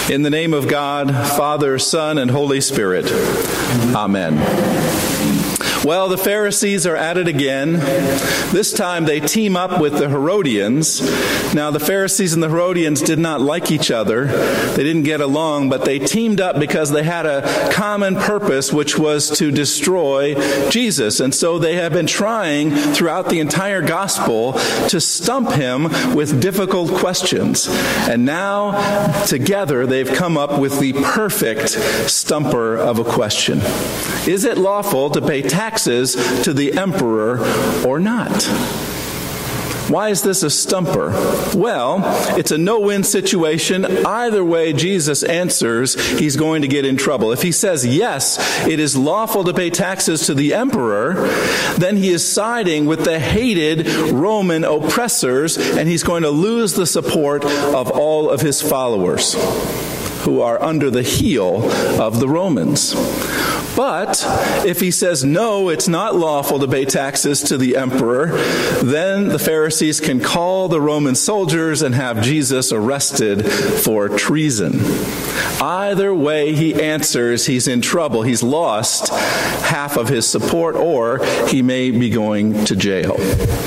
In the name of God, Father, Son, and Holy Spirit. Amen. Well, the Pharisees are at it again. This time they team up with the Herodians. Now, the Pharisees and the Herodians did not like each other. They didn't get along, but they teamed up because they had a common purpose, which was to destroy Jesus. And so they have been trying throughout the entire gospel to stump him with difficult questions. And now, together, they've come up with the perfect stumper of a question. Is it lawful to pay taxes to the emperor or not? Why is this a stumper? Well, it's a no-win situation. Either way Jesus answers, he's going to get in trouble. If he says, yes, it is lawful to pay taxes to the emperor, then he is siding with the hated Roman oppressors, and he's going to lose the support of all of his followers who are under the heel of the Romans. But if he says, no, it's not lawful to pay taxes to the emperor, then the Pharisees can call the Roman soldiers and have Jesus arrested for treason. Either way he answers, he's in trouble. He's lost half of his support, or he may be going to jail.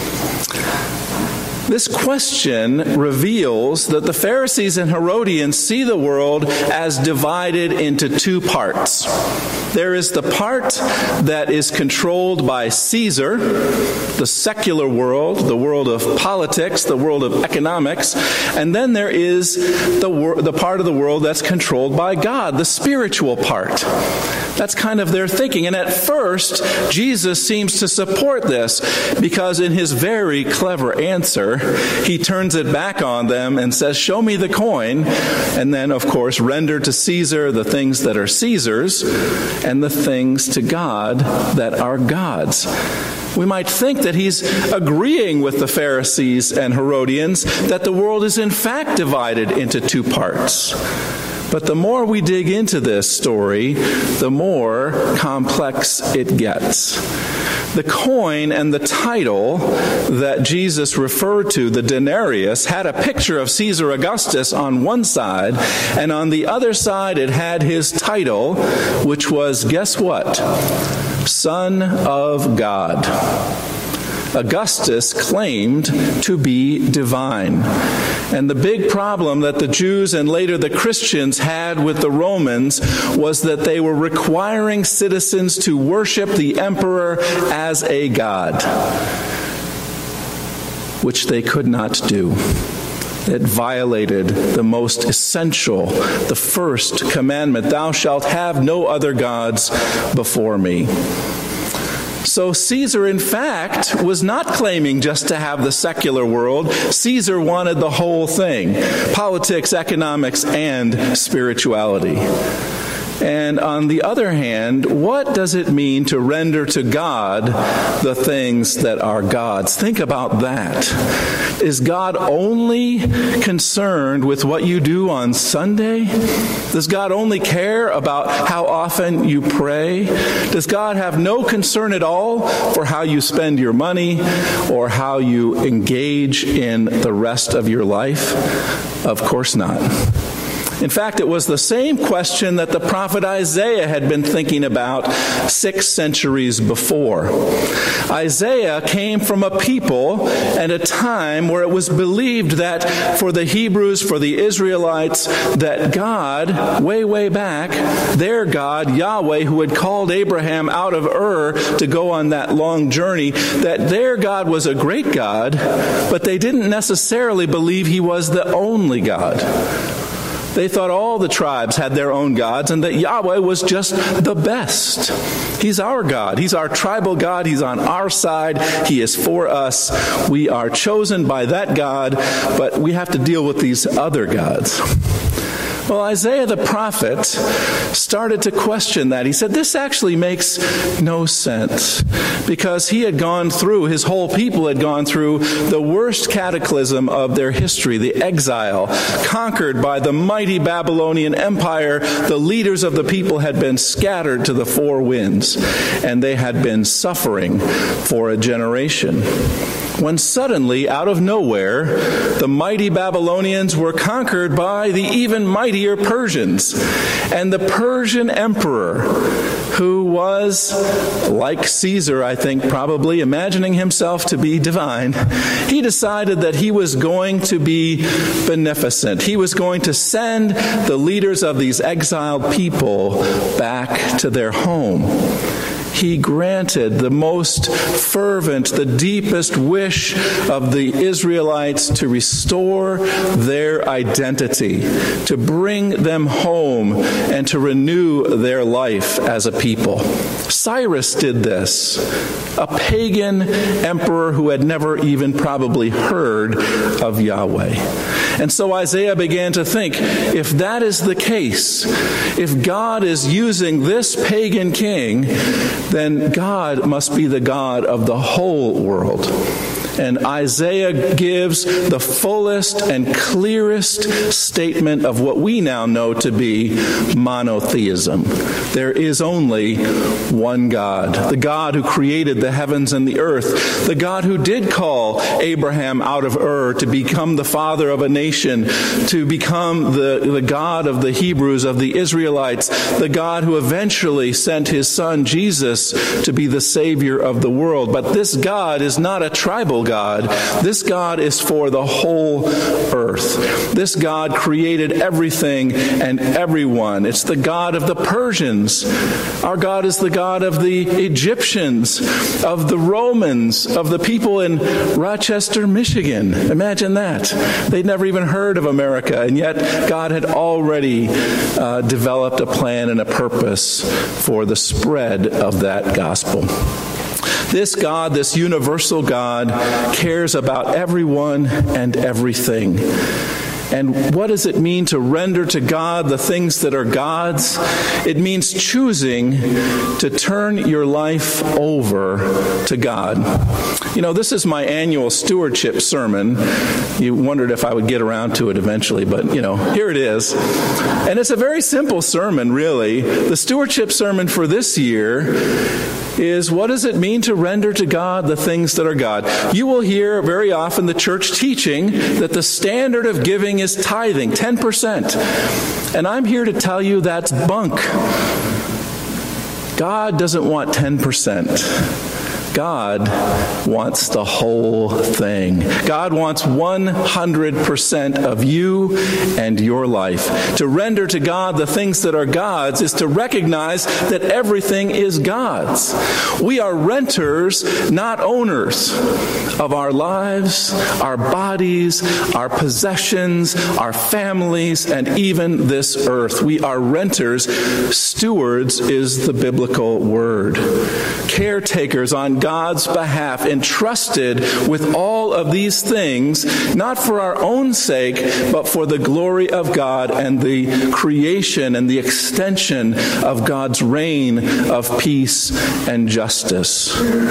This question reveals that the Pharisees and Herodians see the world as divided into two parts. There is the part that is controlled by Caesar, the secular world, the world of politics, the world of economics, and then there is the part of the world that's controlled by God, the spiritual part. That's kind of their thinking. And at first, Jesus seems to support this because in his very clever answer, he turns it back on them and says, show me the coin. And then, of course, render to Caesar the things that are Caesar's and the things to God that are God's. We might think that he's agreeing with the Pharisees and Herodians that the world is in fact divided into two parts. But the more we dig into this story, the more complex it gets. The coin and the title that Jesus referred to, the denarius, had a picture of Caesar Augustus on one side, and on the other side it had his title, which was, guess what? Son of God. Augustus claimed to be divine. And the big problem that the Jews and later the Christians had with the Romans was that they were requiring citizens to worship the emperor as a god, which they could not do. It violated the most essential, the first commandment, thou shalt have no other gods before me. So Caesar, in fact, was not claiming just to have the secular world. Caesar wanted the whole thing: politics, economics, and spirituality. And on the other hand, what does it mean to render to God the things that are God's? Think about that. Is God only concerned with what you do on Sunday? Does God only care about how often you pray? Does God have no concern at all for how you spend your money or how you engage in the rest of your life? Of course not. In fact, it was the same question that the prophet Isaiah had been thinking about 6 centuries before. Isaiah came from a people and a time where it was believed that for the Hebrews, for the Israelites, that God, way back, their God, Yahweh, who had called Abraham out of Ur to go on that long journey, that their God was a great God, but they didn't necessarily believe he was the only God. They thought all the tribes had their own gods and that Yahweh was just the best. He's our God. He's our tribal God. He's on our side. He is for us. We are chosen by that God, but we have to deal with these other gods. Well, Isaiah the prophet started to question that. He said, this actually makes no sense, because he had gone through, his whole people had gone through the worst cataclysm of their history, the exile, conquered by the mighty Babylonian Empire. The leaders of the people had been scattered to the four winds, and they had been suffering for a generation. when suddenly, out of nowhere, the mighty Babylonians were conquered by the even mightier Persians. And the Persian emperor, who was, like Caesar, I think, probably imagining himself to be divine, he decided that he was going to be beneficent. He was going to send the leaders of these exiled people back to their home. He granted the most fervent, the deepest wish of the Israelites to restore their identity, to bring them home, and to renew their life as a people. Cyrus did this, a pagan emperor who had never even probably heard of Yahweh. And so Isaiah began to think, if that is the case, if God is using this pagan king, then God must be the God of the whole world. And Isaiah gives the fullest and clearest statement of what we now know to be monotheism. There is only one God, the God who created the heavens and the earth, the God who did call Abraham out of Ur to become the father of a nation, to become the God of the Hebrews, of the Israelites, the God who eventually sent his son Jesus to be the Savior of the world. But this God is not a tribal God. This God is for the whole earth. This God created everything and everyone. It's the God of the Persians. Our God is the God of the Egyptians, of the Romans, of the people in Rochester, Michigan. Imagine that. They'd never even heard of America, and yet God had already developed a plan and a purpose for the spread of that gospel. This God, this universal God, cares about everyone and everything. And what does it mean to render to God the things that are God's? It means choosing to turn your life over to God. You know, this is my annual stewardship sermon. You wondered if I would get around to it eventually, but, here it is. And it's a very simple sermon, really. The stewardship sermon for this year is, what does it mean to render to God the things that are God? You will hear very often the church teaching that the standard of giving is tithing, 10%. And I'm here to tell you that's bunk. God doesn't want 10%. God wants the whole thing. God wants 100% of you and your life. To render to God the things that are God's is to recognize that everything is God's. We are renters, not owners, of our lives, our bodies, our possessions, our families, and even this earth. We are renters. Stewards is the biblical word. Caretakers on God's behalf, entrusted with all of these things, not for our own sake, but for the glory of God and the creation and the extension of God's reign of peace and justice.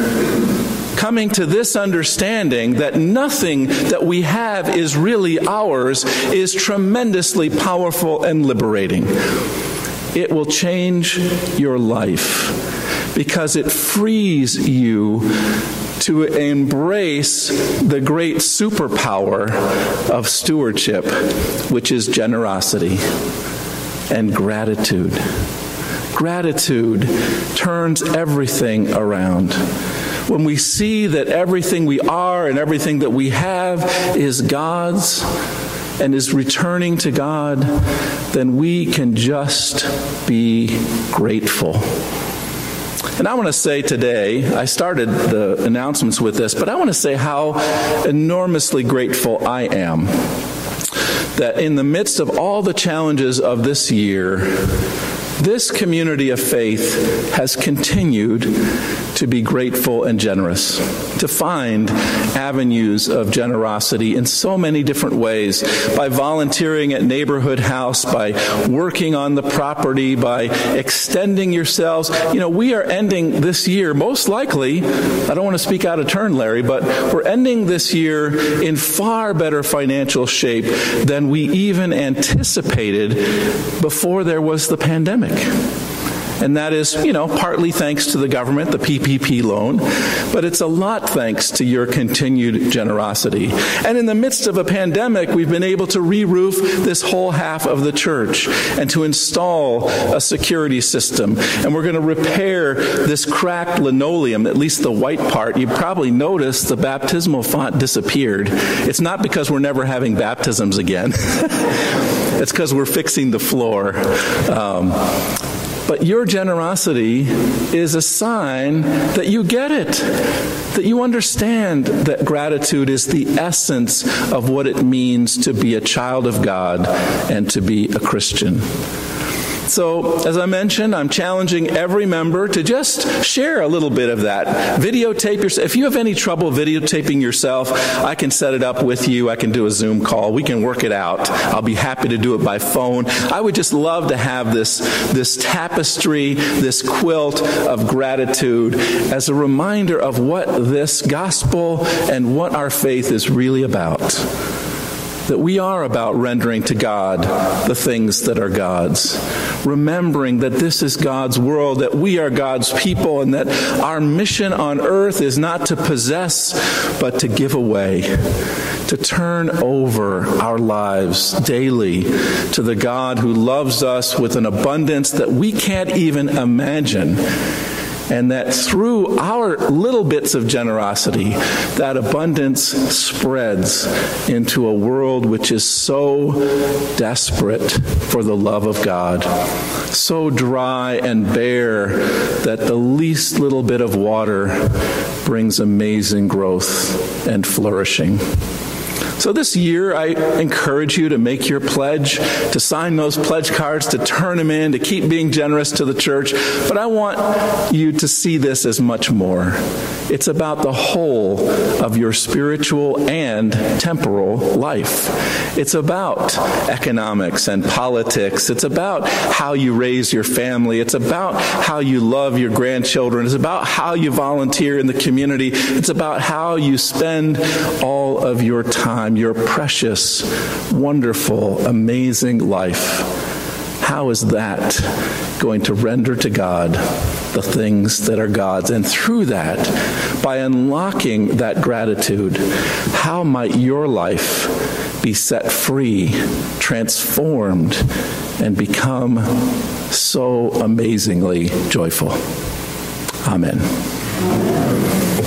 Coming to this understanding that nothing that we have is really ours is tremendously powerful and liberating. It will change your life, because it frees you to embrace the great superpower of stewardship, which is generosity and gratitude. Gratitude turns everything around. When we see that everything we are and everything that we have is God's and is returning to God, then we can just be grateful. And I want to say today, I started the announcements with this, but I want to say how enormously grateful I am that in the midst of all the challenges of this year, this community of faith has continued to be grateful and generous, to find avenues of generosity in so many different ways, by volunteering at Neighborhood House, by working on the property, by extending yourselves. We are ending this year, most likely, I don't want to speak out of turn, Larry, but we're ending this year in far better financial shape than we even anticipated before there was the pandemic. And that is, partly thanks to the government, the PPP loan, but it's a lot thanks to your continued generosity. And in the midst of a pandemic, we've been able to re-roof this whole half of the church and to install a security system. And we're going to repair this cracked linoleum, at least the white part. You probably noticed the baptismal font disappeared. It's not because we're never having baptisms again. It's because we're fixing the floor. But your generosity is a sign that you get it, that you understand that gratitude is the essence of what it means to be a child of God and to be a Christian. So, as I mentioned, I'm challenging every member to just share a little bit of that. Videotape yourself. If you have any trouble videotaping yourself, I can set it up with you. I can do a Zoom call. We can work it out. I'll be happy to do it by phone. I would just love to have this tapestry, this quilt of gratitude as a reminder of what this gospel and what our faith is really about. That we are about rendering to God the things that are God's. Remembering that this is God's world, that we are God's people, and that our mission on earth is not to possess, but to give away. To turn over our lives daily to the God who loves us with an abundance that we can't even imagine. And that through our little bits of generosity, that abundance spreads into a world which is so desperate for the love of God, so dry and bare that the least little bit of water brings amazing growth and flourishing. So this year, I encourage you to make your pledge, to sign those pledge cards, to turn them in, to keep being generous to the church. But I want you to see this as much more. It's about the whole of your spiritual and temporal life. It's about economics and politics. It's about how you raise your family. It's about how you love your grandchildren. It's about how you volunteer in the community. It's about how you spend all of your time, your precious, wonderful, amazing life. How is that going to render to God the things that are God's? And through that, by unlocking that gratitude, how might your life be set free, transformed, and become so amazingly joyful? Amen.